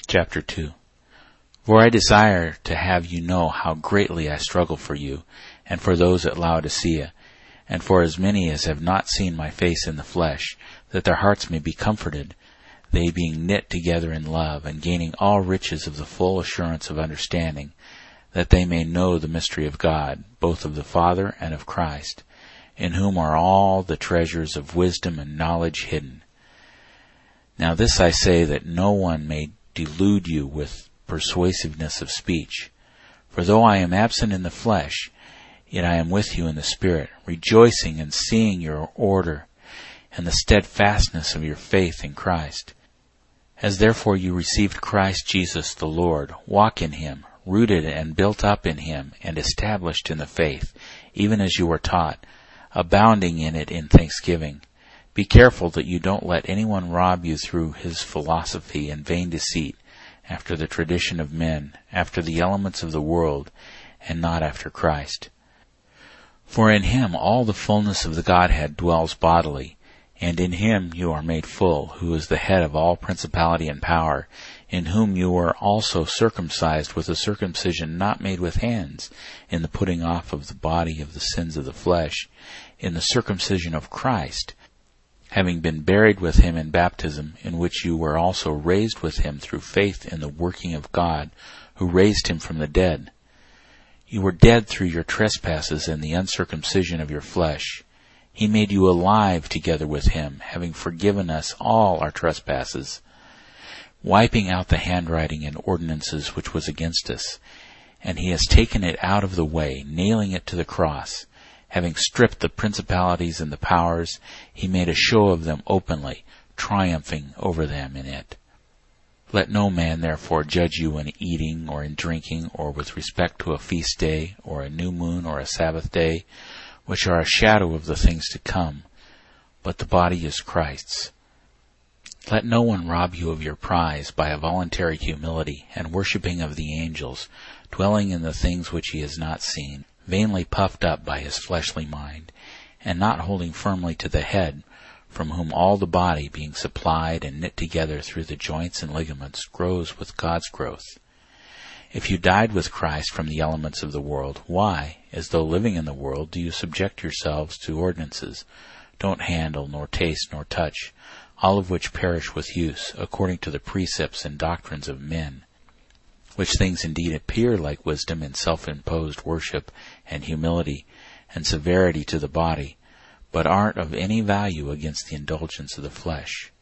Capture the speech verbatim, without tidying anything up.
Chapter two. For I desire to have you know how greatly I struggle for you, and for those at Laodicea, and for as many as have not seen my face in the flesh, that their hearts may be comforted, they being knit together in love, and gaining all riches of the full assurance of understanding, that they may know the mystery of God, both of the Father and of Christ, in whom are all the treasures of wisdom and knowledge hidden. Now this I say, that no one may delude you with persuasiveness of speech. For though I am absent in the flesh, yet I am with you in the Spirit, rejoicing and seeing your order, and the steadfastness of your faith in Christ. As therefore you received Christ Jesus the Lord, walk in him, rooted and built up in him, and established in the faith, even as you were taught, abounding in it in thanksgiving. Be careful that you don't let anyone rob you through his philosophy and vain deceit, after the tradition of men, after the elements of the world, and not after Christ. For in him all the fullness of the Godhead dwells bodily, and in him you are made full, who is the head of all principality and power, in whom you were also circumcised with a circumcision not made with hands, in the putting off of the body of the sins of the flesh, in the circumcision of Christ, having been buried with him in baptism, in which you were also raised with him through faith in the working of God, who raised him from the dead. You were dead through your trespasses and the uncircumcision of your flesh. He made you alive together with him, having forgiven us all our trespasses, wiping out the handwriting and ordinances which was against us. And he has taken it out of the way, nailing it to the cross. Having stripped the principalities and the powers, he made a show of them openly, triumphing over them in it. Let no man therefore judge you in eating or in drinking, or with respect to a feast day, or a new moon, or a Sabbath day, which are a shadow of the things to come, but the body is Christ's. Let no one rob you of your prize by a voluntary humility and worshipping of the angels, dwelling in the things which he has not seen, vainly puffed up by his fleshly mind, and not holding firmly to the head, from whom all the body, being supplied and knit together through the joints and ligaments, grows with God's growth. If you died with Christ from the elements of the world, why, as though living in the world, do you subject yourselves to ordinances? Don't handle, nor taste, nor touch, all of which perish with use, according to the precepts and doctrines of men, which things indeed appear like wisdom in self-imposed worship and humility and severity to the body, but aren't of any value against the indulgence of the flesh.